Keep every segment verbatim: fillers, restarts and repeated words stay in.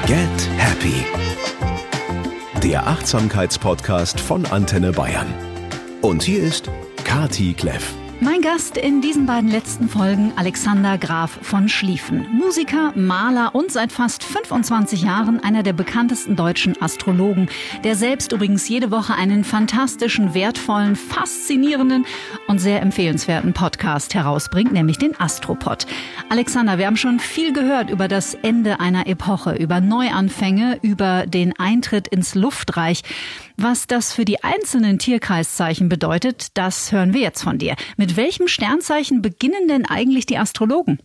Get Happy. Der Achtsamkeitspodcast von Antenne Bayern. Und hier ist Kati Kleff. Mein Gast in diesen beiden letzten Folgen, Alexander Graf von Schlieffen. Musiker, Maler und seit fast fünfundzwanzig Jahren einer der bekanntesten deutschen Astrologen, der selbst übrigens jede Woche einen fantastischen, wertvollen, faszinierenden und sehr empfehlenswerten Podcast herausbringt, nämlich den Astropod. Alexander, wir haben schon viel gehört über das Ende einer Epoche, über Neuanfänge, über den Eintritt ins Luftreich. Was das für die einzelnen Tierkreiszeichen bedeutet, das hören wir jetzt von dir. Mit welchem Sternzeichen beginnen denn eigentlich die Astrologen?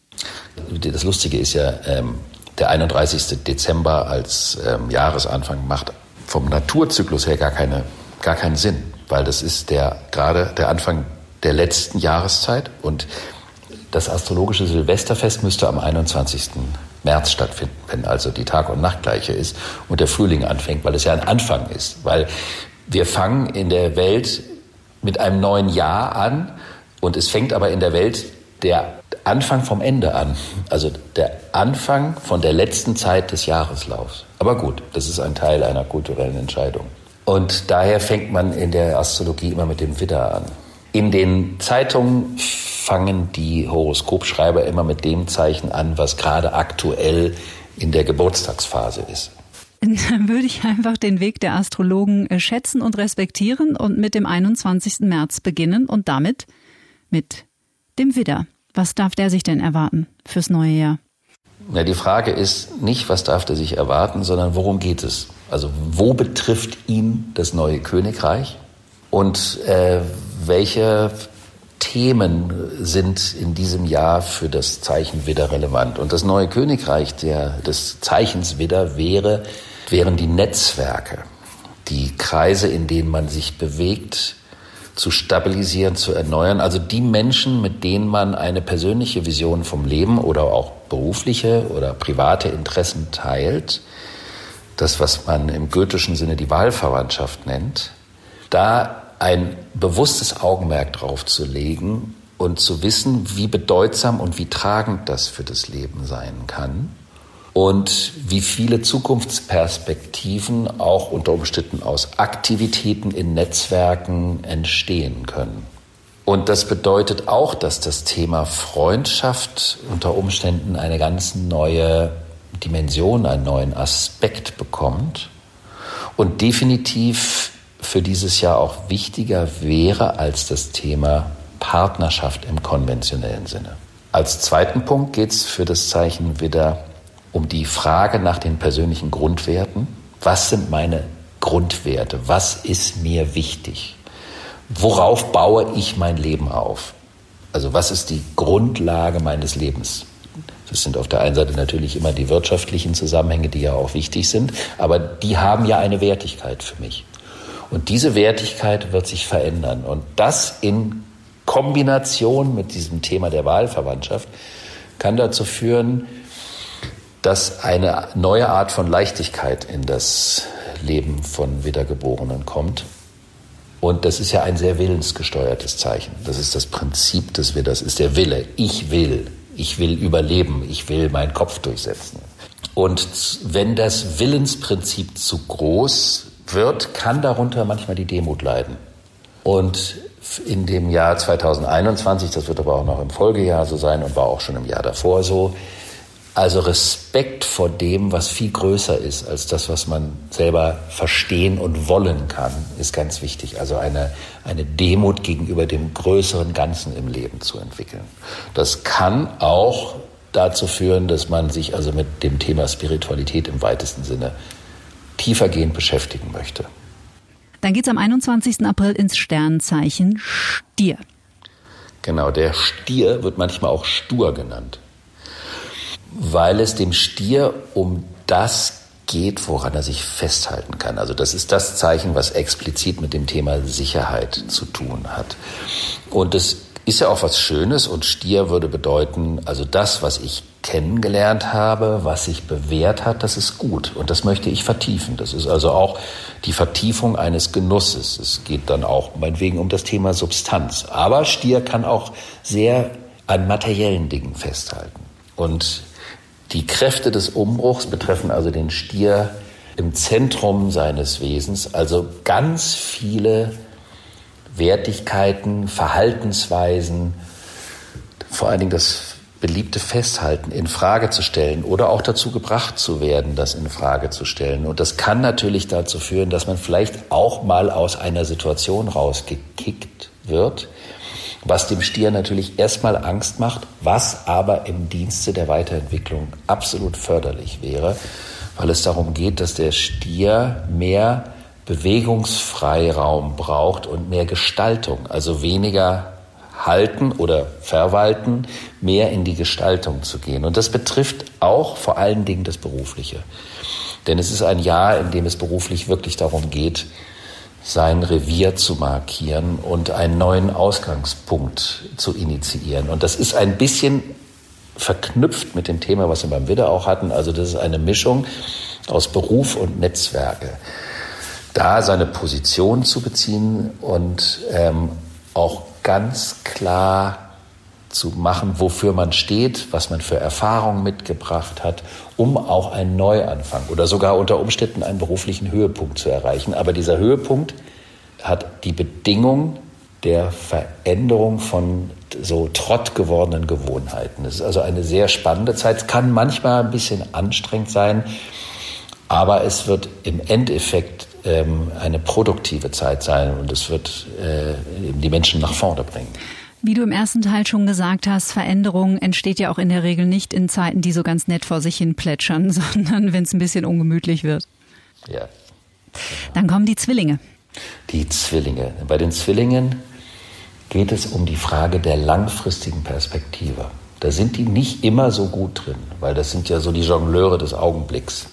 Das Lustige ist ja, ähm, der einunddreißigste Dezember als ähm, Jahresanfang macht vom Naturzyklus her gar, keine, gar keinen Sinn, weil das ist der, gerade der Anfang der letzten Jahreszeit und das astrologische Silvesterfest müsste am einundzwanzigsten März stattfinden, wenn also die Tag- und Nachtgleiche ist und der Frühling anfängt, weil es ja ein Anfang ist. Weil wir fangen in der Welt mit einem neuen Jahr an und es fängt aber in der Welt der Anfang vom Ende an. Also der Anfang von der letzten Zeit des Jahreslaufs. Aber gut, das ist ein Teil einer kulturellen Entscheidung. Und daher fängt man in der Astrologie immer mit dem Widder an. In den Zeitungen fangen die Horoskopschreiber immer mit dem Zeichen an, was gerade aktuell in der Geburtstagsphase ist. Dann würde ich einfach den Weg der Astrologen schätzen und respektieren und mit dem einundzwanzigsten März beginnen und damit mit dem Widder. Was darf der sich denn erwarten fürs neue Jahr? Ja, die Frage ist nicht, was darf der sich erwarten, sondern worum geht es? Also wo betrifft ihn das neue Königreich? Und äh, welche Themen sind in diesem Jahr für das Zeichen Widder relevant? Und das neue Königreich der, des Zeichens Widder wäre, wären die Netzwerke, die Kreise, in denen man sich bewegt, zu stabilisieren, zu erneuern. Also die Menschen, mit denen man eine persönliche Vision vom Leben oder auch berufliche oder private Interessen teilt, das, was man im goethischen Sinne die Wahlverwandtschaft nennt, da ein bewusstes Augenmerk drauf zu legen und zu wissen, wie bedeutsam und wie tragend das für das Leben sein kann und wie viele Zukunftsperspektiven auch unter Umständen aus Aktivitäten in Netzwerken entstehen können. Und das bedeutet auch, dass das Thema Freundschaft unter Umständen eine ganz neue Dimension, einen neuen Aspekt bekommt und definitiv für dieses Jahr auch wichtiger wäre als das Thema Partnerschaft im konventionellen Sinne. Als zweiten Punkt geht es für das Zeichen Widder um die Frage nach den persönlichen Grundwerten. Was sind meine Grundwerte? Was ist mir wichtig? Worauf baue ich mein Leben auf? Also was ist die Grundlage meines Lebens? Das sind auf der einen Seite natürlich immer die wirtschaftlichen Zusammenhänge, die ja auch wichtig sind, aber die haben ja eine Wertigkeit für mich. Und diese Wertigkeit wird sich verändern. Und das in Kombination mit diesem Thema der Wahlverwandtschaft kann dazu führen, dass eine neue Art von Leichtigkeit in das Leben von Widdergeborenen kommt. Und das ist ja ein sehr willensgesteuertes Zeichen. Das ist das Prinzip des Widders, ist der Wille. Ich will, ich will überleben, ich will meinen Kopf durchsetzen. Und wenn das Willensprinzip zu groß wird, kann darunter manchmal die Demut leiden. Und in dem Jahr zweitausendeinundzwanzig, das wird aber auch noch im Folgejahr so sein und war auch schon im Jahr davor so, also Respekt vor dem, was viel größer ist als das, was man selber verstehen und wollen kann, ist ganz wichtig. Also eine, eine Demut gegenüber dem größeren Ganzen im Leben zu entwickeln. Das kann auch dazu führen, dass man sich also mit dem Thema Spiritualität im weitesten Sinne tiefergehend beschäftigen möchte. Dann geht's am einundzwanzigsten April ins Sternzeichen Stier. Genau, der Stier wird manchmal auch stur genannt, weil es dem Stier um das geht, woran er sich festhalten kann. Also das ist das Zeichen, was explizit mit dem Thema Sicherheit zu tun hat. Und es ist ja auch was Schönes und Stier würde bedeuten, also das, was ich kennengelernt habe, was sich bewährt hat, das ist gut und das möchte ich vertiefen. Das ist also auch die Vertiefung eines Genusses. Es geht dann auch meinetwegen um das Thema Substanz. Aber Stier kann auch sehr an materiellen Dingen festhalten. Und Die Kräfte des Umbruchs betreffen also den Stier im Zentrum seines Wesens, also ganz viele Wertigkeiten, Verhaltensweisen, vor allen Dingen das beliebte Festhalten in Frage zu stellen oder auch dazu gebracht zu werden, das in Frage zu stellen. Und das kann natürlich dazu führen, dass man vielleicht auch mal aus einer Situation rausgekickt wird, was dem Stier natürlich erstmal Angst macht, was aber im Dienste der Weiterentwicklung absolut förderlich wäre, weil es darum geht, dass der Stier mehr Bewegungsfreiraum braucht und mehr Gestaltung, also weniger halten oder verwalten, mehr in die Gestaltung zu gehen. Und das betrifft auch vor allen Dingen das Berufliche. Denn es ist ein Jahr, in dem es beruflich wirklich darum geht, sein Revier zu markieren und einen neuen Ausgangspunkt zu initiieren. Und das ist ein bisschen verknüpft mit dem Thema, was wir beim Widder auch hatten. Also das ist eine Mischung aus Beruf und Netzwerke. Da seine Position zu beziehen und ähm, auch ganz klar zu machen, wofür man steht, was man für Erfahrungen mitgebracht hat, um auch einen Neuanfang oder sogar unter Umständen einen beruflichen Höhepunkt zu erreichen. Aber dieser Höhepunkt hat die Bedingung der Veränderung von so trott gewordenen Gewohnheiten. Es ist also eine sehr spannende Zeit. Es kann manchmal ein bisschen anstrengend sein, aber es wird im Endeffekt ähm, eine produktive Zeit sein und es wird äh, die Menschen nach vorne bringen. Wie du im ersten Teil schon gesagt hast, Veränderung entsteht ja auch in der Regel nicht in Zeiten, die so ganz nett vor sich hin plätschern, sondern wenn es ein bisschen ungemütlich wird. Ja. Dann kommen die Zwillinge. Die Zwillinge. Bei den Zwillingen geht es um die Frage der langfristigen Perspektive. Da sind die nicht immer so gut drin, weil das sind ja so die Jongleure des Augenblicks.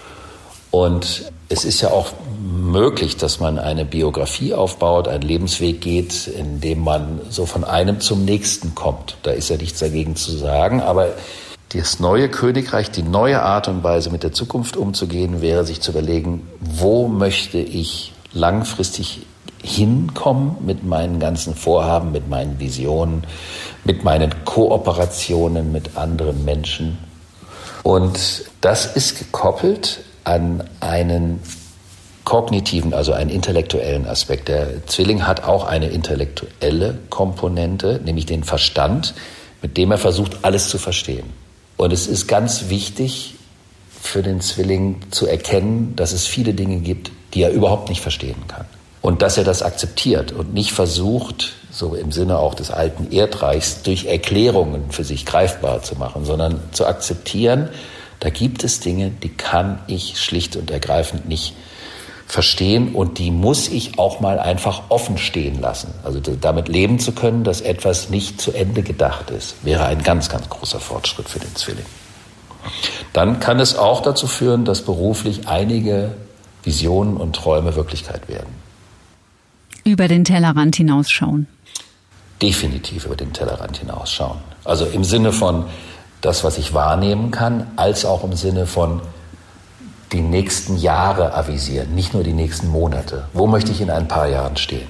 Und es ist ja auch möglich, dass man eine Biografie aufbaut, einen Lebensweg geht, in dem man so von einem zum nächsten kommt. Da ist ja nichts dagegen zu sagen. Aber das neue Königreich, die neue Art und Weise, mit der Zukunft umzugehen, wäre sich zu überlegen, wo möchte ich langfristig hinkommen mit meinen ganzen Vorhaben, mit meinen Visionen, mit meinen Kooperationen mit anderen Menschen. Und das ist gekoppelt an einen kognitiven, also einen intellektuellen Aspekt. Der Zwilling hat auch eine intellektuelle Komponente, nämlich den Verstand, mit dem er versucht, alles zu verstehen. Und es ist ganz wichtig für den Zwilling zu erkennen, dass es viele Dinge gibt, die er überhaupt nicht verstehen kann. Und dass er das akzeptiert und nicht versucht, so im Sinne auch des alten Erdreichs, durch Erklärungen für sich greifbar zu machen, sondern zu akzeptieren, da gibt es Dinge, die kann ich schlicht und ergreifend nicht verstehen und die muss ich auch mal einfach offen stehen lassen. Also damit leben zu können, dass etwas nicht zu Ende gedacht ist, wäre ein ganz, ganz großer Fortschritt für den Zwilling. Dann kann es auch dazu führen, dass beruflich einige Visionen und Träume Wirklichkeit werden. Über den Tellerrand hinausschauen. Definitiv über den Tellerrand hinausschauen. Also im Sinne von das, was ich wahrnehmen kann, als auch im Sinne von die nächsten Jahre avisieren, nicht nur die nächsten Monate. Wo möchte ich in ein paar Jahren stehen?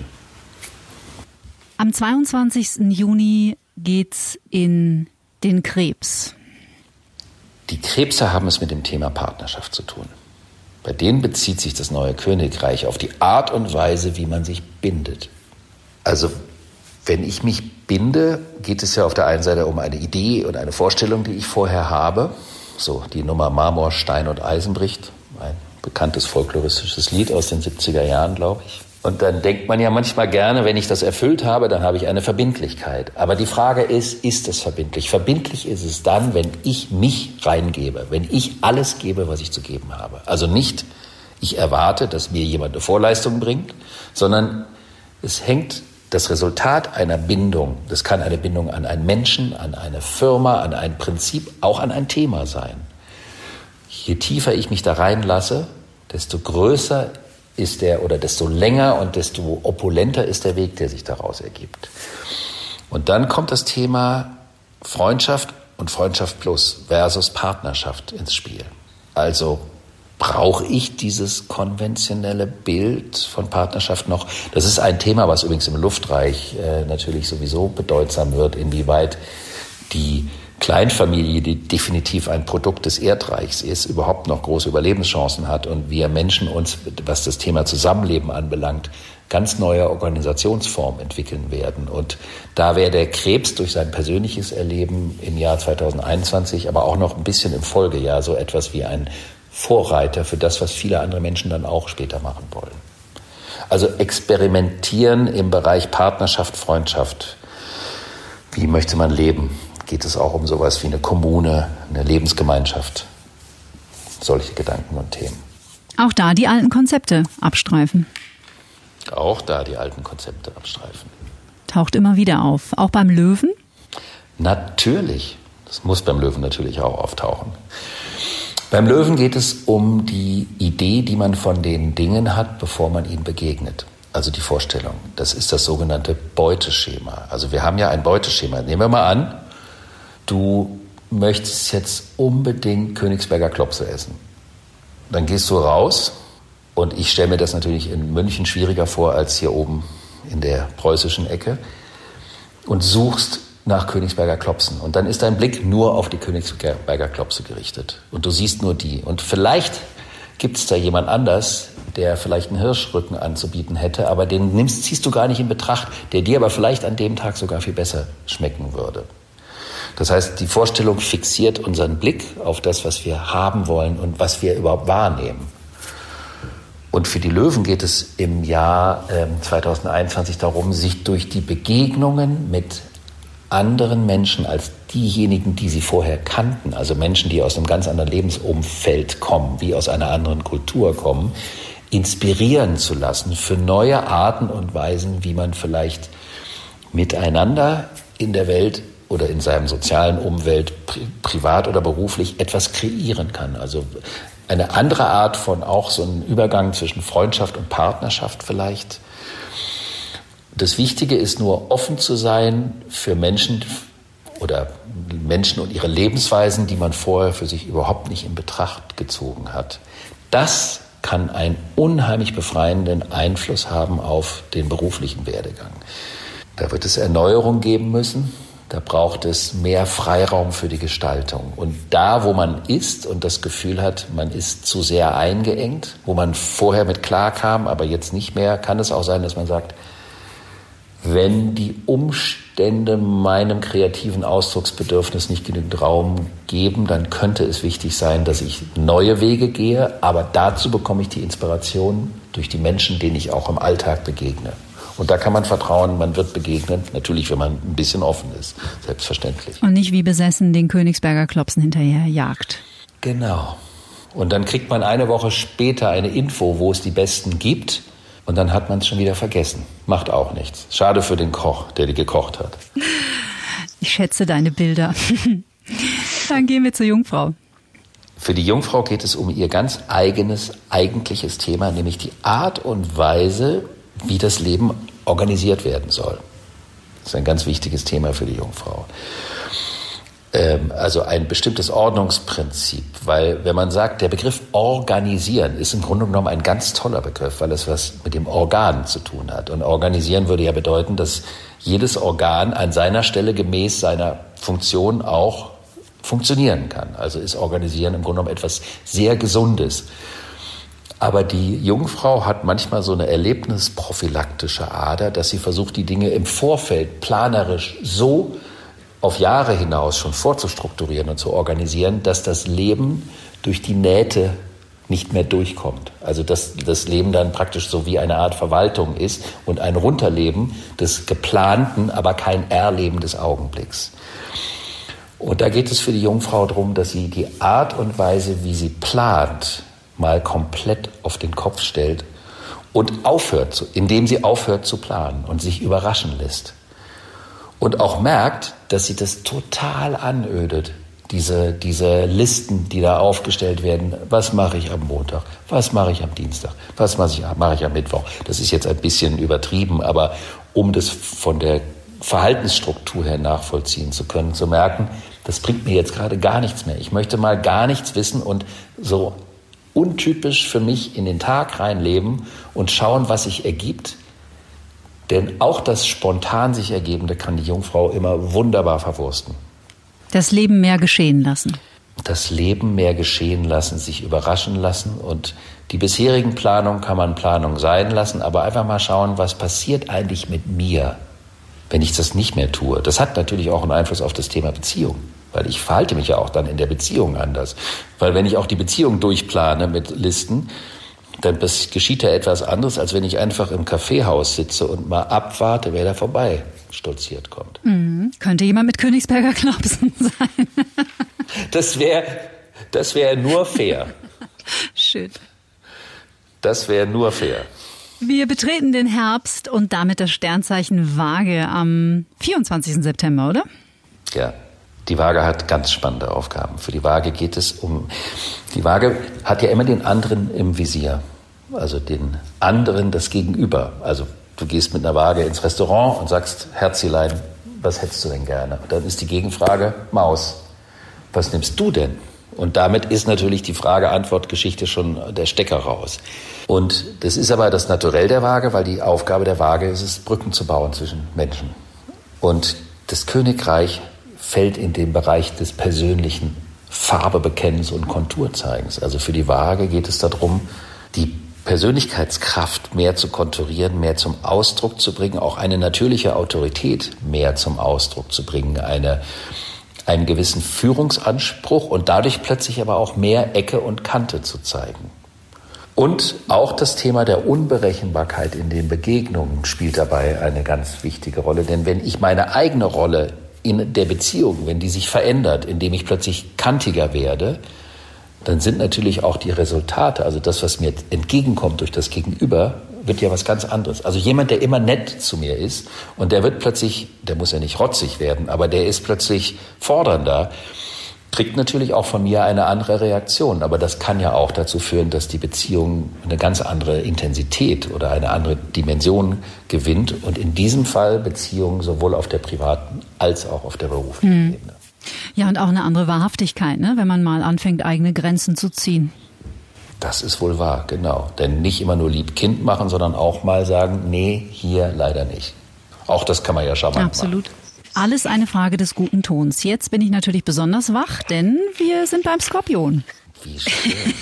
Am zweiundzwanzigsten Juni geht's in den Krebs. Die Krebse haben es mit dem Thema Partnerschaft zu tun. Bei denen bezieht sich das neue Königreich auf die Art und Weise, wie man sich bindet. Also wenn ich mich binde, geht es ja auf der einen Seite um eine Idee und eine Vorstellung, die ich vorher habe. So die Nummer Marmor, Stein und Eisen bricht. Ein bekanntes folkloristisches Lied aus den siebziger Jahren, glaube ich. Und dann denkt man ja manchmal gerne, wenn ich das erfüllt habe, dann habe ich eine Verbindlichkeit. Aber die Frage ist, ist es verbindlich? Verbindlich ist es dann, wenn ich mich reingebe, wenn ich alles gebe, was ich zu geben habe. Also nicht, ich erwarte, dass mir jemand eine Vorleistung bringt, sondern es hängt das Resultat einer Bindung, das kann eine Bindung an einen Menschen, an eine Firma, an ein Prinzip, auch an ein Thema sein. Je tiefer ich mich da reinlasse, desto größer ist der oder desto länger und desto opulenter ist der Weg, der sich daraus ergibt. Und dann kommt das Thema Freundschaft und Freundschaft plus versus Partnerschaft ins Spiel. Also brauche ich dieses konventionelle Bild von Partnerschaft noch? Das ist ein Thema, was übrigens im Luftreich äh, natürlich sowieso bedeutsam wird, inwieweit die Kleinfamilie, die definitiv ein Produkt des Erdreichs ist, überhaupt noch große Überlebenschancen hat und wir Menschen uns, was das Thema Zusammenleben anbelangt, ganz neue Organisationsformen entwickeln werden. Und da wäre der Krebs durch sein persönliches Erleben im Jahr zweitausendeinundzwanzig, aber auch noch ein bisschen im Folgejahr so etwas wie ein Vorreiter für das, was viele andere Menschen dann auch später machen wollen. Also experimentieren im Bereich Partnerschaft, Freundschaft. Wie möchte man leben? Geht es auch um sowas wie eine Kommune, eine Lebensgemeinschaft? Solche Gedanken und Themen. Auch da die alten Konzepte abstreifen. Auch da die alten Konzepte abstreifen. Taucht immer wieder auf. Auch beim Löwen? Natürlich. Das muss beim Löwen natürlich auch auftauchen. Beim Löwen geht es um die Idee, die man von den Dingen hat, bevor man ihnen begegnet. Also die Vorstellung. Das ist das sogenannte Beuteschema. Also wir haben ja ein Beuteschema. Nehmen wir mal an, du möchtest jetzt unbedingt Königsberger Klopse essen. Dann gehst du raus und ich stelle mir das natürlich in München schwieriger vor als hier oben in der preußischen Ecke und suchst nach Königsberger Klopsen. Und dann ist dein Blick nur auf die Königsberger Klopse gerichtet. Und du siehst nur die. Und vielleicht gibt es da jemand anders, der vielleicht einen Hirschrücken anzubieten hätte, aber den nimmst, ziehst du gar nicht in Betracht, der dir aber vielleicht an dem Tag sogar viel besser schmecken würde. Das heißt, die Vorstellung fixiert unseren Blick auf das, was wir haben wollen und was wir überhaupt wahrnehmen. Und für die Löwen geht es im Jahr äh, zweitausendeinundzwanzig darum, sich durch die Begegnungen mit anderen Menschen als diejenigen, die sie vorher kannten, also Menschen, die aus einem ganz anderen Lebensumfeld kommen, wie aus einer anderen Kultur kommen, inspirieren zu lassen für neue Arten und Weisen, wie man vielleicht miteinander in der Welt oder in seinem sozialen Umfeld, pri- privat oder beruflich, etwas kreieren kann. Also eine andere Art von auch so einem Übergang zwischen Freundschaft und Partnerschaft vielleicht. Das Wichtige ist nur, offen zu sein für Menschen oder Menschen und ihre Lebensweisen, die man vorher für sich überhaupt nicht in Betracht gezogen hat. Das kann einen unheimlich befreienden Einfluss haben auf den beruflichen Werdegang. Da wird es Erneuerung geben müssen. Da braucht es mehr Freiraum für die Gestaltung. Und da, wo man ist und das Gefühl hat, man ist zu sehr eingeengt, wo man vorher mit klarkam, aber jetzt nicht mehr, kann es auch sein, dass man sagt, wenn die Umstände meinem kreativen Ausdrucksbedürfnis nicht genügend Raum geben, dann könnte es wichtig sein, dass ich neue Wege gehe. Aber dazu bekomme ich die Inspiration durch die Menschen, denen ich auch im Alltag begegne. Und da kann man vertrauen, man wird begegnen. Natürlich, wenn man ein bisschen offen ist, selbstverständlich. Und nicht wie besessen den Königsberger Klopsen hinterher jagt. Genau. Und dann kriegt man eine Woche später eine Info, wo es die Besten gibt. Und dann hat man es schon wieder vergessen. Macht auch nichts. Schade für den Koch, der die gekocht hat. Ich schätze deine Bilder. Dann gehen wir zur Jungfrau. Für die Jungfrau geht es um ihr ganz eigenes, eigentliches Thema, nämlich die Art und Weise, wie das Leben organisiert werden soll. Das ist ein ganz wichtiges Thema für die Jungfrau. Ähm, also ein bestimmtes Ordnungsprinzip, weil wenn man sagt, der Begriff organisieren ist im Grunde genommen ein ganz toller Begriff, weil es was mit dem Organ zu tun hat. Und organisieren würde ja bedeuten, dass jedes Organ an seiner Stelle gemäß seiner Funktion auch funktionieren kann. Also ist Organisieren im Grunde genommen etwas sehr Gesundes. Aber die Jungfrau hat manchmal so eine erlebnisprophylaktische Ader, dass sie versucht, die Dinge im Vorfeld planerisch so auf Jahre hinaus schon vorzustrukturieren und zu organisieren, dass das Leben durch die Nähte nicht mehr durchkommt. Also dass das Leben dann praktisch so wie eine Art Verwaltung ist und ein Runterleben des Geplanten, aber kein Erleben des Augenblicks. Und da geht es für die Jungfrau darum, dass sie die Art und Weise, wie sie plant, mal komplett auf den Kopf stellt und aufhört, zu, indem sie aufhört zu planen und sich überraschen lässt. Und auch merkt, dass sie das total anödet, diese, diese Listen, die da aufgestellt werden. Was mache ich am Montag? Was mache ich am Dienstag? Was mache ich, mache ich am Mittwoch? Das ist jetzt ein bisschen übertrieben, aber um das von der Verhaltensstruktur her nachvollziehen zu können, zu merken, das bringt mir jetzt gerade gar nichts mehr. Ich möchte mal gar nichts wissen und so untypisch für mich in den Tag reinleben und schauen, was sich ergibt. Denn auch das spontan sich Ergebende kann die Jungfrau immer wunderbar verwursten. Das Leben mehr geschehen lassen. Das Leben mehr geschehen lassen, sich überraschen lassen. Und die bisherigen Planungen kann man Planung sein lassen, aber einfach mal schauen, was passiert eigentlich mit mir, wenn ich das nicht mehr tue. Das hat natürlich auch einen Einfluss auf das Thema Beziehung, weil ich verhalte mich ja auch dann in der Beziehung anders. Weil wenn ich auch die Beziehung durchplane mit Listen, dann geschieht da etwas anderes, als wenn ich einfach im Kaffeehaus sitze und mal abwarte, wer da vorbei stolziert kommt. Mhm. Könnte jemand mit Königsberger Klopsen sein. Das wäre das wär nur fair. Schön. Das wäre nur fair. Wir betreten den Herbst und damit das Sternzeichen Waage am vierundzwanzigsten September, oder? Ja, die Waage hat ganz spannende Aufgaben. Für die Waage geht es um... Die Waage hat ja immer den anderen im Visier. Also den anderen, das Gegenüber. Also du gehst mit einer Waage ins Restaurant und sagst, Herzelein, was hättest du denn gerne? Und dann ist die Gegenfrage, Maus, was nimmst du denn? Und damit ist natürlich die Frage-Antwort-Geschichte schon der Stecker raus. Und das ist aber das Naturell der Waage, weil die Aufgabe der Waage ist es, Brücken zu bauen zwischen Menschen. Und das Königreich fällt in den Bereich des persönlichen Farbebekennens und Konturzeigens. Also für die Waage geht es darum, die Persönlichkeitskraft mehr zu konturieren, mehr zum Ausdruck zu bringen, auch eine natürliche Autorität mehr zum Ausdruck zu bringen, eine, einen gewissen Führungsanspruch und dadurch plötzlich aber auch mehr Ecke und Kante zu zeigen. Und auch das Thema der Unberechenbarkeit in den Begegnungen spielt dabei eine ganz wichtige Rolle. Denn wenn ich meine eigene Rolle in der Beziehung, wenn die sich verändert, indem ich plötzlich kantiger werde, dann sind natürlich auch die Resultate, also das, was mir entgegenkommt durch das Gegenüber, wird ja was ganz anderes. Also jemand, der immer nett zu mir ist und der wird plötzlich, der muss ja nicht rotzig werden, aber der ist plötzlich fordernder, kriegt natürlich auch von mir eine andere Reaktion. Aber das kann ja auch dazu führen, dass die Beziehung eine ganz andere Intensität oder eine andere Dimension gewinnt. Und in diesem Fall Beziehungen sowohl auf der privaten als auch auf der beruflichen mhm. Ebene. Ja, und auch eine andere Wahrhaftigkeit, ne? Wenn man mal anfängt, eigene Grenzen zu ziehen. Das ist wohl wahr, genau. Denn nicht immer nur lieb Kind machen, sondern auch mal sagen, nee, hier leider nicht. Auch das kann man ja charmant Absolut. machen. Alles eine Frage des guten Tons. Jetzt bin ich natürlich besonders wach, denn wir sind beim Skorpion. Wie schön.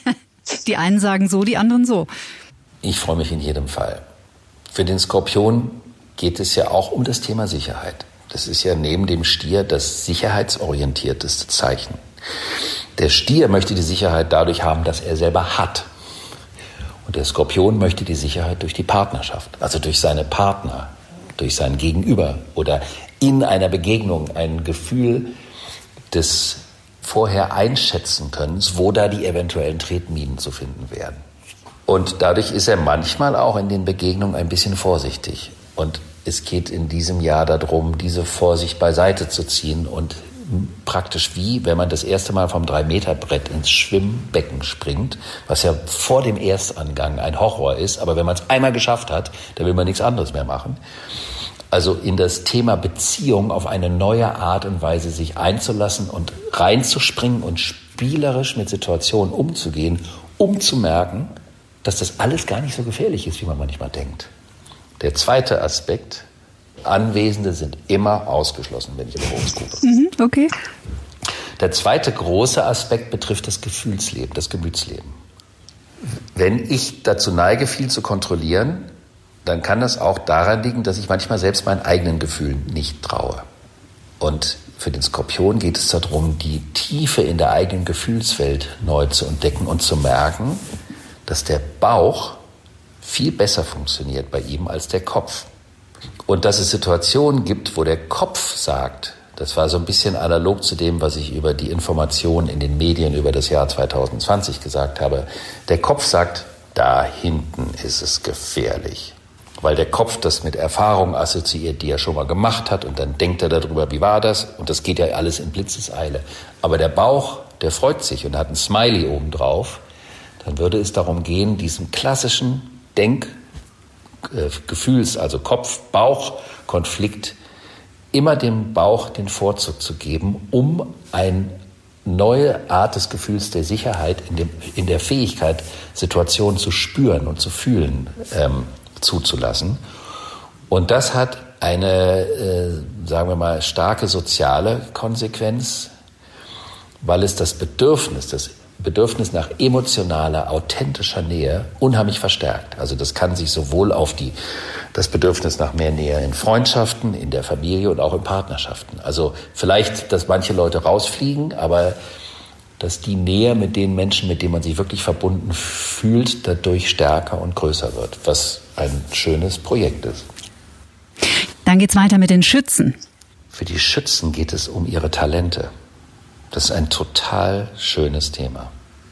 Die einen sagen so, die anderen so. Ich freue mich in jedem Fall. Für den Skorpion geht es ja auch um das Thema Sicherheit. Das ist ja neben dem Stier das sicherheitsorientierteste Zeichen. Der Stier möchte die Sicherheit dadurch haben, dass er selber hat. Und der Skorpion möchte die Sicherheit durch die Partnerschaft, also durch seine Partner, durch sein Gegenüber oder in einer Begegnung ein Gefühl des vorher einschätzen können, wo da die eventuellen Tretminen zu finden werden. Und dadurch ist er manchmal auch in den Begegnungen ein bisschen vorsichtig. Und es geht in diesem Jahr darum, diese Vorsicht beiseite zu ziehen und praktisch wie, wenn man das erste Mal vom drei Meter Brett ins Schwimmbecken springt, was ja vor dem Erstangang ein Horror ist, aber wenn man es einmal geschafft hat, dann will man nichts anderes mehr machen. Also in das Thema Beziehung auf eine neue Art und Weise sich einzulassen und reinzuspringen und spielerisch mit Situationen umzugehen, um zu merken, dass das alles gar nicht so gefährlich ist, wie man manchmal denkt. Der zweite Aspekt, Anwesende sind immer ausgeschlossen, wenn ich im Horoskop bin. Mhm, okay. Der zweite große Aspekt betrifft das Gefühlsleben, das Gemütsleben. Wenn ich dazu neige, viel zu kontrollieren, dann kann das auch daran liegen, dass ich manchmal selbst meinen eigenen Gefühlen nicht traue. Und für den Skorpion geht es darum, die Tiefe in der eigenen Gefühlswelt neu zu entdecken und zu merken, dass der Bauch viel besser funktioniert bei ihm als der Kopf. Und dass es Situationen gibt, wo der Kopf sagt, das war so ein bisschen analog zu dem, was ich über die Informationen in den Medien über das Jahr zwanzig zwanzig gesagt habe. Der Kopf sagt, da hinten ist es gefährlich. Weil der Kopf das mit Erfahrungen assoziiert, die er schon mal gemacht hat. Und dann denkt er darüber, wie war das? Und das geht ja alles in Blitzeseile. Aber der Bauch, der freut sich und hat ein Smiley obendrauf. Dann würde es darum gehen, diesen klassischen Denk- Gefühls, also Kopf-Bauch-Konflikt, immer dem Bauch den Vorzug zu geben, um eine neue Art des Gefühls der Sicherheit in, dem, in der Fähigkeit, Situationen zu spüren und zu fühlen, ähm, zuzulassen. Und das hat eine, äh, sagen wir mal, starke soziale Konsequenz, weil es das Bedürfnis, das Bedürfnis nach emotionaler, authentischer Nähe unheimlich verstärkt. Also das kann sich sowohl auf die, das Bedürfnis nach mehr Nähe in Freundschaften, in der Familie und auch in Partnerschaften. Also vielleicht, dass manche Leute rausfliegen, aber dass die Nähe mit den Menschen, mit denen man sich wirklich verbunden fühlt, dadurch stärker und größer wird, was ein schönes Projekt ist. Dann geht's weiter mit den Schützen. Für die Schützen geht es um ihre Talente. Das ist ein total schönes Thema.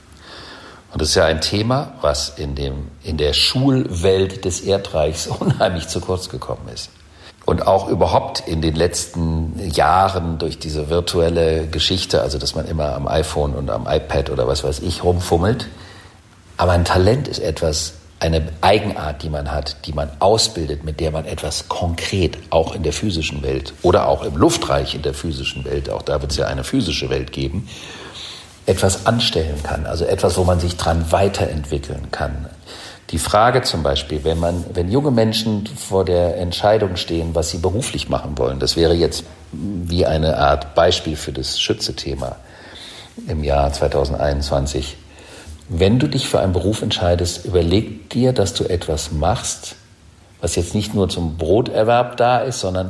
Und das ist ja ein Thema, was in dem, in der Schulwelt des Erdreichs unheimlich zu kurz gekommen ist. Und auch überhaupt in den letzten Jahren durch diese virtuelle Geschichte, also dass man immer am iPhone und am iPad oder was weiß ich rumfummelt. Aber ein Talent ist etwas, eine Eigenart, die man hat, die man ausbildet, mit der man etwas konkret, auch in der physischen Welt oder auch im Luftreich in der physischen Welt, auch da wird es ja eine physische Welt geben, etwas anstellen kann, also etwas, wo man sich dran weiterentwickeln kann. Die Frage zum Beispiel, wenn man, wenn junge Menschen vor der Entscheidung stehen, was sie beruflich machen wollen, das wäre jetzt wie eine Art Beispiel für das Schütze-Thema im Jahr zwanzig einundzwanzig. Wenn du dich für einen Beruf entscheidest, überleg dir, dass du etwas machst, was jetzt nicht nur zum Broterwerb da ist, sondern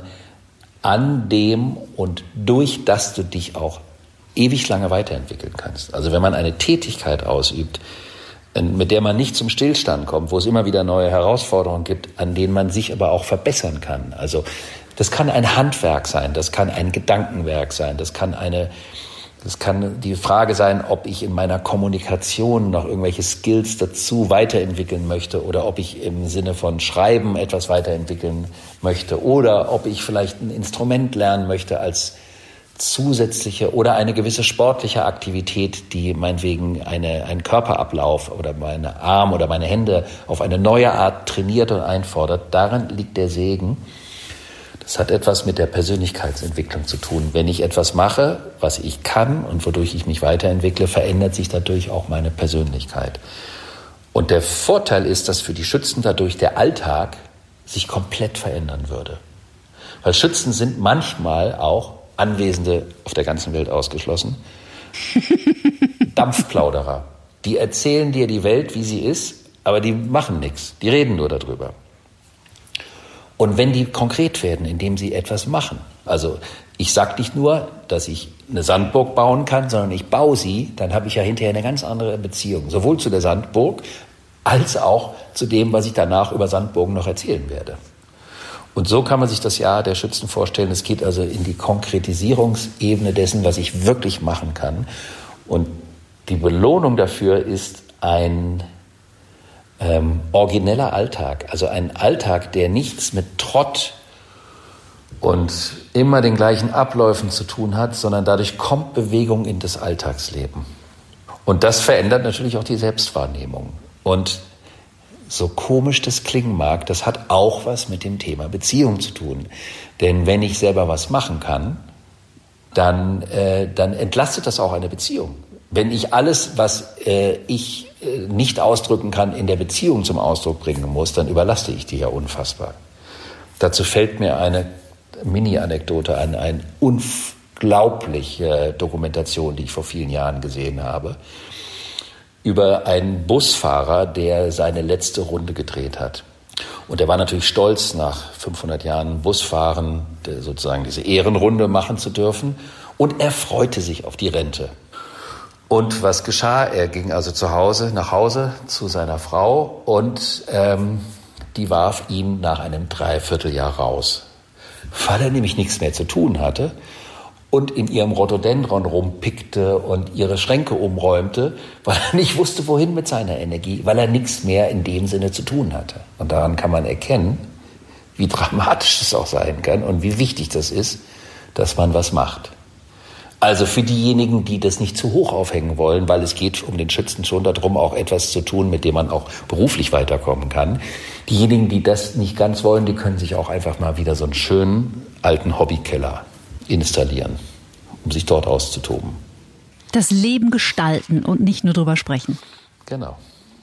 an dem und durch das du dich auch ewig lange weiterentwickeln kannst. Also wenn man eine Tätigkeit ausübt, mit der man nicht zum Stillstand kommt, wo es immer wieder neue Herausforderungen gibt, an denen man sich aber auch verbessern kann. Also das kann ein Handwerk sein, das kann ein Gedankenwerk sein, das kann eine Das kann die Frage sein, ob ich in meiner Kommunikation noch irgendwelche Skills dazu weiterentwickeln möchte oder ob ich im Sinne von Schreiben etwas weiterentwickeln möchte oder ob ich vielleicht ein Instrument lernen möchte als zusätzliche oder eine gewisse sportliche Aktivität, die meinetwegen eine, einen Körperablauf oder meine Arme oder meine Hände auf eine neue Art trainiert und einfordert. Darin liegt der Segen. Das hat etwas mit der Persönlichkeitsentwicklung zu tun. Wenn ich etwas mache, was ich kann und wodurch ich mich weiterentwickle, verändert sich dadurch auch meine Persönlichkeit. Und der Vorteil ist, dass für die Schützen dadurch der Alltag sich komplett verändern würde. Weil Schützen sind manchmal auch, Anwesende auf der ganzen Welt ausgeschlossen, Dampfplauderer. Die erzählen dir die Welt, wie sie ist, aber die machen nichts. Die reden nur darüber. Und wenn die konkret werden, indem sie etwas machen, also ich sage nicht nur, dass ich eine Sandburg bauen kann, sondern ich baue sie, dann habe ich ja hinterher eine ganz andere Beziehung, sowohl zu der Sandburg als auch zu dem, was ich danach über Sandburgen noch erzählen werde. Und so kann man sich das Jahr der Schützen vorstellen. Es geht also in die Konkretisierungsebene dessen, was ich wirklich machen kann. Und die Belohnung dafür ist ein Ähm, origineller Alltag, also ein Alltag, der nichts mit Trott und immer den gleichen Abläufen zu tun hat, sondern dadurch kommt Bewegung in das Alltagsleben. Und das verändert natürlich auch die Selbstwahrnehmung. Und so komisch das klingen mag, das hat auch was mit dem Thema Beziehung zu tun. Denn wenn ich selber was machen kann, dann, äh, dann entlastet das auch eine Beziehung. Wenn ich alles, was äh, ich äh, nicht ausdrücken kann, in der Beziehung zum Ausdruck bringen muss, dann überlaste ich die ja unfassbar. Dazu fällt mir eine Mini-Anekdote an, eine unglaubliche Dokumentation, die ich vor vielen Jahren gesehen habe, über einen Busfahrer, der seine letzte Runde gedreht hat. Und er war natürlich stolz, nach fünfhundert Jahren Busfahren sozusagen diese Ehrenrunde machen zu dürfen. Und er freute sich auf die Rente. Und was geschah? Er ging also zu Hause, nach Hause zu seiner Frau und ähm, die warf ihn nach einem Dreivierteljahr raus, weil er nämlich nichts mehr zu tun hatte und in ihrem Rhododendron rumpickte und ihre Schränke umräumte, weil er nicht wusste, wohin mit seiner Energie, weil er nichts mehr in dem Sinne zu tun hatte. Und daran kann man erkennen, wie dramatisch es auch sein kann und wie wichtig das ist, dass man was macht. Also für diejenigen, die das nicht zu hoch aufhängen wollen, weil es geht um den Schützen schon darum, auch etwas zu tun, mit dem man auch beruflich weiterkommen kann. Diejenigen, die das nicht ganz wollen, die können sich auch einfach mal wieder so einen schönen alten Hobbykeller installieren, um sich dort auszutoben. Das Leben gestalten und nicht nur drüber sprechen. Genau.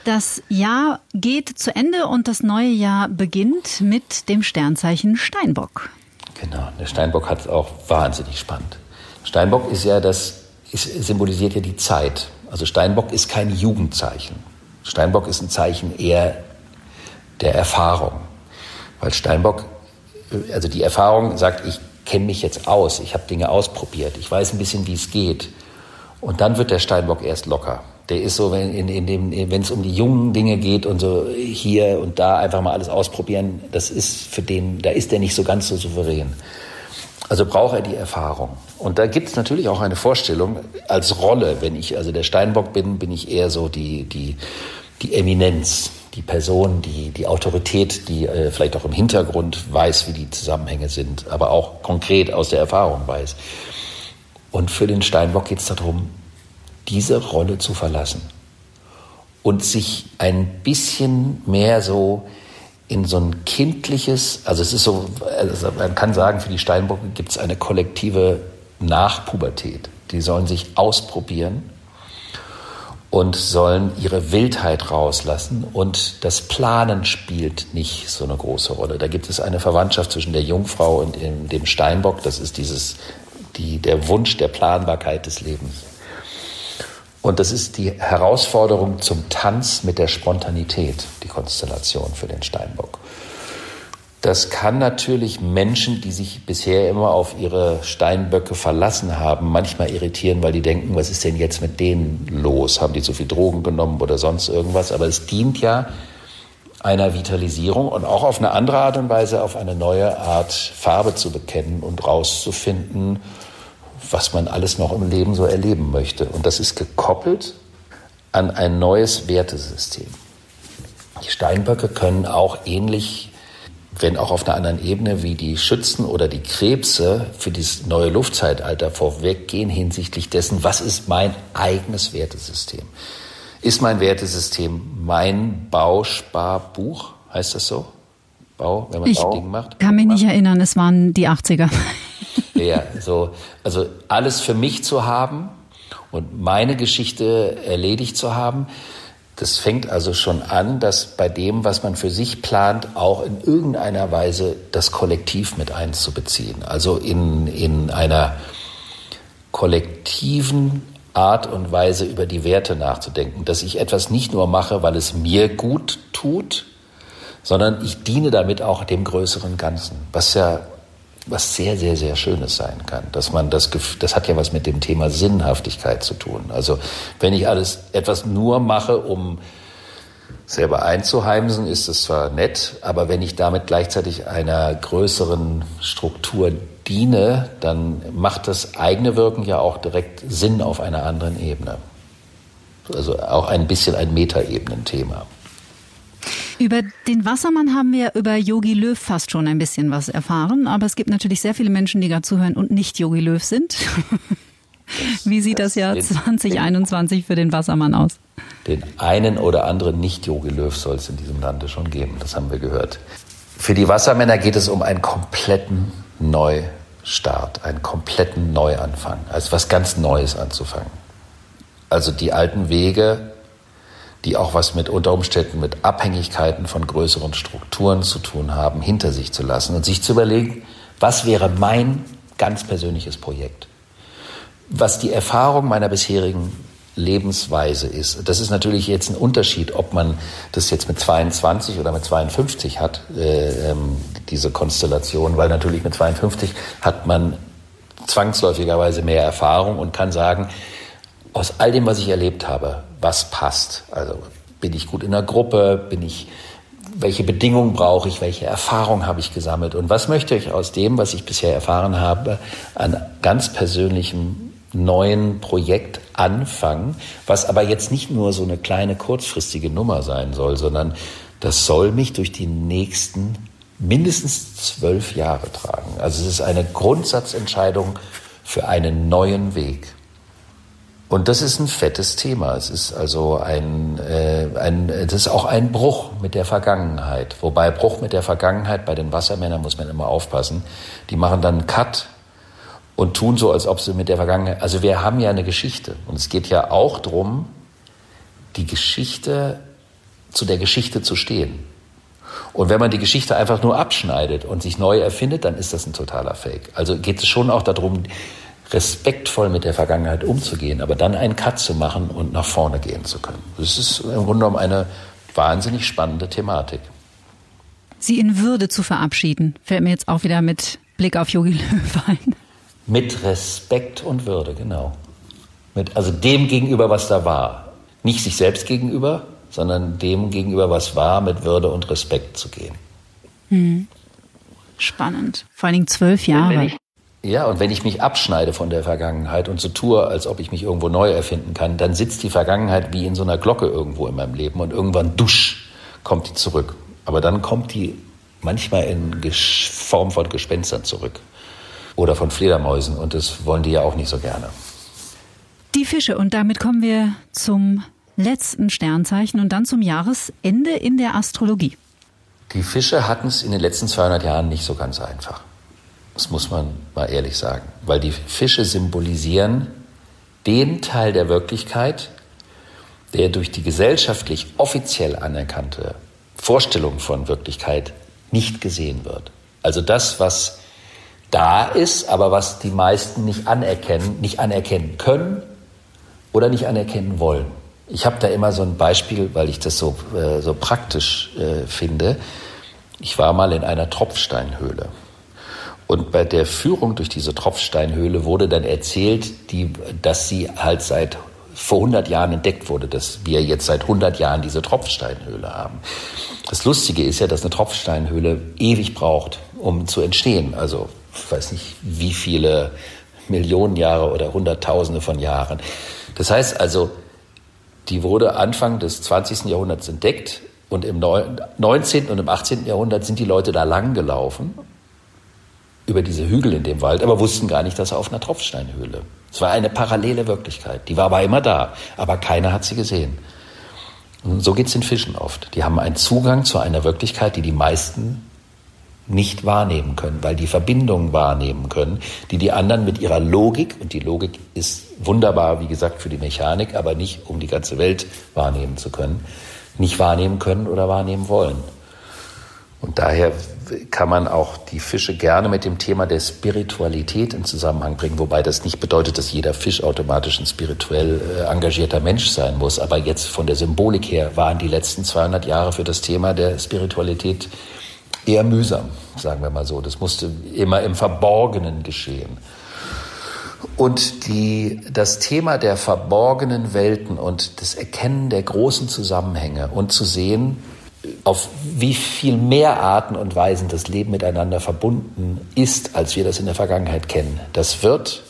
Das Jahr geht zu Ende und das neue Jahr beginnt mit dem Sternzeichen Steinbock. Genau, der Steinbock hat es auch wahnsinnig spannend. Steinbock ist ja das, ist, symbolisiert ja die Zeit. Also Steinbock ist kein Jugendzeichen. Steinbock ist ein Zeichen eher der Erfahrung. Weil Steinbock, also die Erfahrung sagt, ich kenne mich jetzt aus, ich habe Dinge ausprobiert, ich weiß ein bisschen, wie es geht. Und dann wird der Steinbock erst locker. Der ist so, wenn in, in dem, wenn es um die jungen Dinge geht und so hier und da einfach mal alles ausprobieren, das ist für den, da ist der nicht so ganz so souverän. Also braucht er die Erfahrung. Und da gibt es natürlich auch eine Vorstellung als Rolle. Wenn ich also der Steinbock bin, bin ich eher so die, die, die Eminenz, die Person, die, die Autorität, die äh, vielleicht auch im Hintergrund weiß, wie die Zusammenhänge sind, aber auch konkret aus der Erfahrung weiß. Und für den Steinbock geht es darum, diese Rolle zu verlassen und sich ein bisschen mehr so in so ein kindliches, also es ist so, also man kann sagen, für die Steinbocke gibt es eine kollektive Nachpubertät. Die sollen sich ausprobieren und sollen ihre Wildheit rauslassen und das Planen spielt nicht so eine große Rolle. Da gibt es eine Verwandtschaft zwischen der Jungfrau und dem Steinbock, das ist dieses, die, der Wunsch der Planbarkeit des Lebens. Und das ist die Herausforderung zum Tanz mit der Spontanität, die Konstellation für den Steinbock. Das kann natürlich Menschen, die sich bisher immer auf ihre Steinböcke verlassen haben, manchmal irritieren, weil die denken, was ist denn jetzt mit denen los? Haben die zu viel Drogen genommen oder sonst irgendwas? Aber es dient ja einer Vitalisierung und auch auf eine andere Art und Weise auf eine neue Art Farbe zu bekennen und rauszufinden, was man alles noch im Leben so erleben möchte. Und das ist gekoppelt an ein neues Wertesystem. Die Steinböcke können auch ähnlich, wenn auch auf einer anderen Ebene, wie die Schützen oder die Krebse für dieses neue Luftzeitalter vorweggehen hinsichtlich dessen, was ist mein eigenes Wertesystem? Ist mein Wertesystem mein Bausparbuch? Heißt das so? Bau, wenn man ich das Ding macht? Ich kann mich nicht erinnern, es waren die achtziger. Ja, so, also alles für mich zu haben und meine Geschichte erledigt zu haben, das fängt also schon an, dass bei dem, was man für sich plant, auch in irgendeiner Weise das Kollektiv mit einzubeziehen. Also in, in einer kollektiven Art und Weise über die Werte nachzudenken, dass ich etwas nicht nur mache, weil es mir gut tut, sondern ich diene damit auch dem größeren Ganzen, was ja was sehr, sehr, sehr Schönes sein kann. Dass man das, das hat ja was mit dem Thema Sinnhaftigkeit zu tun. Also wenn ich alles etwas nur mache, um selber einzuheimsen, ist es zwar nett, aber wenn ich damit gleichzeitig einer größeren Struktur diene, dann macht das eigene Wirken ja auch direkt Sinn auf einer anderen Ebene. Also auch ein bisschen ein Metaebenen-Thema. Über den Wassermann haben wir über Jogi Löw fast schon ein bisschen was erfahren, aber es gibt natürlich sehr viele Menschen, die gerade zuhören und nicht Jogi Löw sind. Wie sieht das, das Jahr den, zwanzig einundzwanzig für den Wassermann aus? Den einen oder anderen Nicht-Jogi Löw soll es in diesem Lande schon geben, das haben wir gehört. Für die Wassermänner geht es um einen kompletten Neustart, einen kompletten Neuanfang, also was ganz Neues anzufangen. Also die alten Wege, die auch was mit unter Umständen mit Abhängigkeiten von größeren Strukturen zu tun haben, hinter sich zu lassen und sich zu überlegen, was wäre mein ganz persönliches Projekt? Was die Erfahrung meiner bisherigen Lebensweise ist. Das ist natürlich jetzt ein Unterschied, ob man das jetzt mit zweiundzwanzig oder mit zweiundfünfzig hat, äh, ähm, diese Konstellation, weil natürlich mit zweiundfünfzig hat man zwangsläufigerweise mehr Erfahrung und kann sagen, aus all dem, was ich erlebt habe, was passt. Also bin ich gut in der Gruppe, bin ich, welche Bedingungen brauche ich, welche Erfahrung habe ich gesammelt und was möchte ich aus dem, was ich bisher erfahren habe, an ganz persönlichem neuen Projekt anfangen, was aber jetzt nicht nur so eine kleine kurzfristige Nummer sein soll, sondern das soll mich durch die nächsten mindestens zwölf Jahre tragen. Also es ist eine Grundsatzentscheidung für einen neuen Weg. Und das ist ein fettes Thema. Es ist also ein, äh, ein, das ist auch ein Bruch mit der Vergangenheit. Wobei Bruch mit der Vergangenheit, bei den Wassermännern muss man immer aufpassen, die machen dann einen Cut und tun so, als ob sie mit der Vergangenheit, also wir haben ja eine Geschichte. Und es geht ja auch darum, die Geschichte zu der Geschichte zu stehen. Und wenn man die Geschichte einfach nur abschneidet und sich neu erfindet, dann ist das ein totaler Fake. Also geht es schon auch darum, respektvoll mit der Vergangenheit umzugehen, aber dann einen Cut zu machen und nach vorne gehen zu können. Das ist im Grunde genommen eine wahnsinnig spannende Thematik. Sie in Würde zu verabschieden, fällt mir jetzt auch wieder mit Blick auf Jogi Löw ein. Mit Respekt und Würde, genau. Mit, also dem gegenüber, was da war. Nicht sich selbst gegenüber, sondern dem gegenüber, was war, mit Würde und Respekt zu gehen. Hm. Spannend. Vor allen Dingen zwölf Jahre. Ja, und wenn ich mich abschneide von der Vergangenheit und so tue, als ob ich mich irgendwo neu erfinden kann, dann sitzt die Vergangenheit wie in so einer Glocke irgendwo in meinem Leben und irgendwann, dusch, kommt die zurück. Aber dann kommt die manchmal in Form von Gespenstern zurück oder von Fledermäusen und das wollen die ja auch nicht so gerne. Die Fische, und damit kommen wir zum letzten Sternzeichen und dann zum Jahresende in der Astrologie. Die Fische hatten es in den letzten zweihundert Jahren nicht so ganz einfach. Das muss man mal ehrlich sagen, weil die Fische symbolisieren den Teil der Wirklichkeit, der durch die gesellschaftlich offiziell anerkannte Vorstellung von Wirklichkeit nicht gesehen wird. Also das, was da ist, aber was die meisten nicht anerkennen, nicht anerkennen können oder nicht anerkennen wollen. Ich habe da immer so ein Beispiel, weil ich das so, äh, so praktisch äh, finde. Ich war mal in einer Tropfsteinhöhle. Und bei der Führung durch diese Tropfsteinhöhle wurde dann erzählt, die, dass sie halt seit vor hundert Jahren entdeckt wurde, dass wir jetzt seit hundert Jahren diese Tropfsteinhöhle haben. Das Lustige ist ja, dass eine Tropfsteinhöhle ewig braucht, um zu entstehen. Also ich weiß nicht, wie viele Millionen Jahre oder Hunderttausende von Jahren. Das heißt also, die wurde Anfang des zwanzigsten Jahrhunderts entdeckt und im neunzehnten und im achtzehnten Jahrhundert sind die Leute da lang gelaufen über diese Hügel in dem Wald, aber wussten gar nicht, dass er auf einer Tropfsteinhöhle. Es war eine parallele Wirklichkeit. Die war aber immer da, aber keiner hat sie gesehen. Und so geht es den Fischen oft. Die haben einen Zugang zu einer Wirklichkeit, die die meisten nicht wahrnehmen können, weil die Verbindungen wahrnehmen können, die die anderen mit ihrer Logik, und die Logik ist wunderbar, wie gesagt, für die Mechanik, aber nicht, um die ganze Welt wahrnehmen zu können, nicht wahrnehmen können oder wahrnehmen wollen. Und daher kann man auch die Fische gerne mit dem Thema der Spiritualität in Zusammenhang bringen, wobei das nicht bedeutet, dass jeder Fisch automatisch ein spirituell äh, engagierter Mensch sein muss. Aber jetzt von der Symbolik her waren die letzten zweihundert Jahre für das Thema der Spiritualität eher mühsam, sagen wir mal so. Das musste immer im Verborgenen geschehen. Und die, das Thema der verborgenen Welten und das Erkennen der großen Zusammenhänge und zu sehen, auf wie viel mehr Arten und Weisen das Leben miteinander verbunden ist, als wir das in der Vergangenheit kennen. Das wird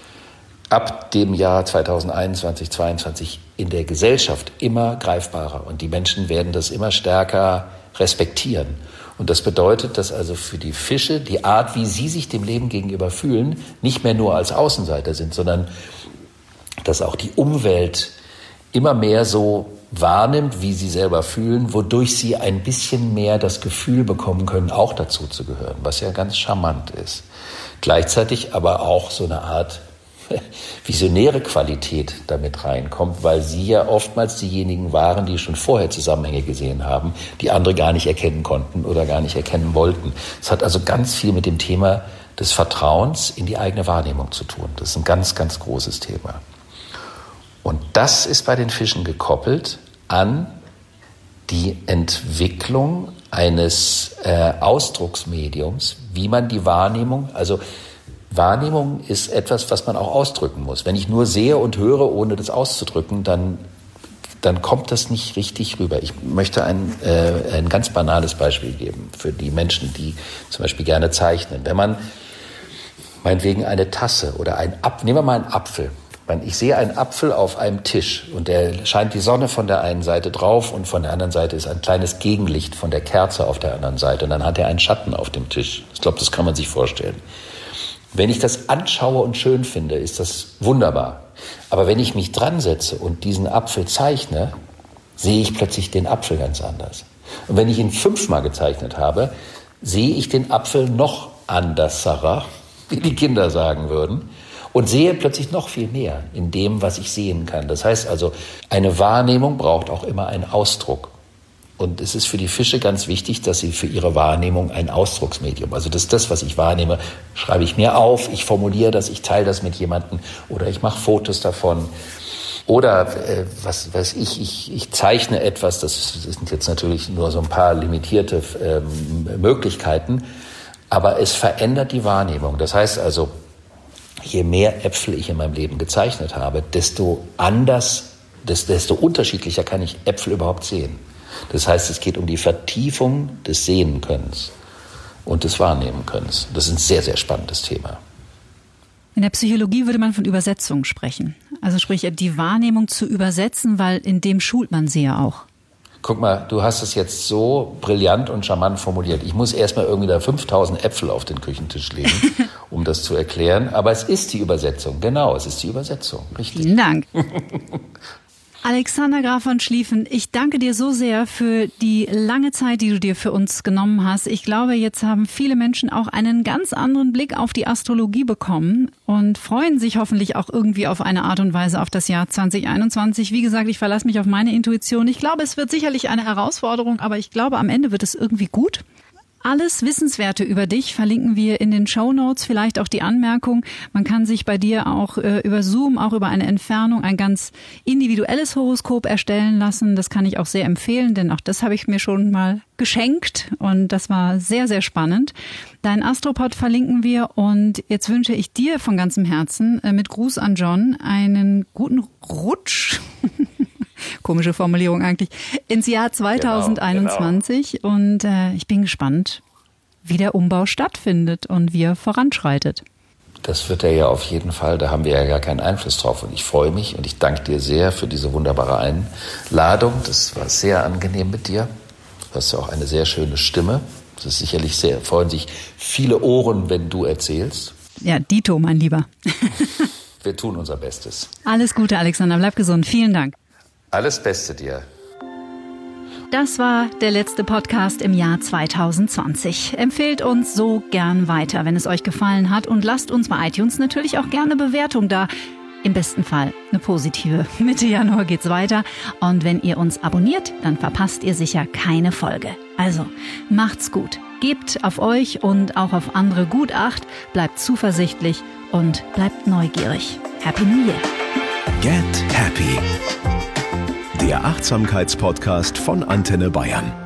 ab dem Jahr zweitausendeinundzwanzig, zweitausendzweiundzwanzig in der Gesellschaft immer greifbarer und die Menschen werden das immer stärker respektieren. Und das bedeutet, dass also für die Fische die Art, wie sie sich dem Leben gegenüber fühlen, nicht mehr nur als Außenseiter sind, sondern dass auch die Umwelt immer mehr so wahrnimmt, wie sie selber fühlen, wodurch sie ein bisschen mehr das Gefühl bekommen können, auch dazu zu gehören, was ja ganz charmant ist. Gleichzeitig aber auch so eine Art visionäre Qualität damit reinkommt, weil sie ja oftmals diejenigen waren, die schon vorher Zusammenhänge gesehen haben, die andere gar nicht erkennen konnten oder gar nicht erkennen wollten. Es hat also ganz viel mit dem Thema des Vertrauens in die eigene Wahrnehmung zu tun. Das ist ein ganz, ganz großes Thema. Und das ist bei den Fischen gekoppelt an die Entwicklung eines äh, Ausdrucksmediums, wie man die Wahrnehmung, also Wahrnehmung ist etwas, was man auch ausdrücken muss. Wenn ich nur sehe und höre, ohne das auszudrücken, dann, dann kommt das nicht richtig rüber. Ich möchte ein, äh, ein ganz banales Beispiel geben für die Menschen, die zum Beispiel gerne zeichnen. Wenn man meinetwegen eine Tasse oder ein Apfel, nehmen wir mal einen Apfel. Ich sehe einen Apfel auf einem Tisch und der scheint die Sonne von der einen Seite drauf und von der anderen Seite ist ein kleines Gegenlicht von der Kerze auf der anderen Seite und dann hat er einen Schatten auf dem Tisch. Ich glaube, das kann man sich vorstellen. Wenn ich das anschaue und schön finde, ist das wunderbar. Aber wenn ich mich dran setze und diesen Apfel zeichne, sehe ich plötzlich den Apfel ganz anders. Und wenn ich ihn fünfmal gezeichnet habe, sehe ich den Apfel noch anderser, wie die Kinder sagen würden. Und sehe plötzlich noch viel mehr in dem, was ich sehen kann. Das heißt also, eine Wahrnehmung braucht auch immer einen Ausdruck. Und es ist für die Fische ganz wichtig, dass sie für ihre Wahrnehmung ein Ausdrucksmedium, also das ist das, was ich wahrnehme, schreibe ich mir auf, ich formuliere das, ich teile das mit jemandem oder ich mache Fotos davon. Oder äh, was weiß ich, ich, ich zeichne etwas, das sind jetzt natürlich nur so ein paar limitierte ähm, Möglichkeiten, aber es verändert die Wahrnehmung. Das heißt also, je mehr Äpfel ich in meinem Leben gezeichnet habe, desto anders, desto unterschiedlicher kann ich Äpfel überhaupt sehen. Das heißt, es geht um die Vertiefung des Sehenkönnens und des Wahrnehmenkönnens. Das ist ein sehr, sehr spannendes Thema. In der Psychologie würde man von Übersetzung sprechen. Also sprich, die Wahrnehmung zu übersetzen, weil in dem schult man sie ja auch. Guck mal, du hast es jetzt so brillant und charmant formuliert. Ich muss erstmal irgendwie da fünftausend Äpfel auf den Küchentisch legen, um das zu erklären. Aber es ist die Übersetzung. Genau, es ist die Übersetzung. Richtig. Vielen Dank. Alexander Graf von Schlieffen, ich danke dir so sehr für die lange Zeit, die du dir für uns genommen hast. Ich glaube, jetzt haben viele Menschen auch einen ganz anderen Blick auf die Astrologie bekommen und freuen sich hoffentlich auch irgendwie auf eine Art und Weise auf das Jahr zwanzig einundzwanzig. Wie gesagt, ich verlasse mich auf meine Intuition. Ich glaube, es wird sicherlich eine Herausforderung, aber ich glaube, am Ende wird es irgendwie gut. Alles Wissenswerte über dich verlinken wir in den Shownotes, vielleicht auch die Anmerkung. Man kann sich bei dir auch äh, über Zoom, auch über eine Entfernung ein ganz individuelles Horoskop erstellen lassen. Das kann ich auch sehr empfehlen, denn auch das habe ich mir schon mal geschenkt und das war sehr, sehr spannend. Dein Astropod verlinken wir und jetzt wünsche ich dir von ganzem Herzen äh, mit Gruß an John einen guten Rutsch. Komische Formulierung eigentlich, ins Jahr zwanzig einundzwanzig. Genau, genau. Und äh, ich bin gespannt, wie der Umbau stattfindet und wie er voranschreitet. Das wird er ja auf jeden Fall, da haben wir ja gar keinen Einfluss drauf. Und ich freue mich und ich danke dir sehr für diese wunderbare Einladung. Das war sehr angenehm mit dir. Du hast ja auch eine sehr schöne Stimme. Das ist sicherlich sehr, freuen sich viele Ohren, wenn du erzählst. Ja, dito, mein Lieber. Wir tun unser Bestes. Alles Gute, Alexander. Bleib gesund. Vielen Dank. Alles Beste dir. Das war der letzte Podcast im Jahr zwanzig zwanzig. Empfehlt uns so gern weiter, wenn es euch gefallen hat. Und lasst uns bei iTunes natürlich auch gerne Bewertung da. Im besten Fall eine positive. Mitte Januar geht's weiter. Und wenn ihr uns abonniert, dann verpasst ihr sicher keine Folge. Also, macht's gut. Gebt auf euch und auch auf andere gut Acht. Bleibt zuversichtlich und bleibt neugierig. Happy New Year. Get Happy. Der Achtsamkeitspodcast von Antenne Bayern.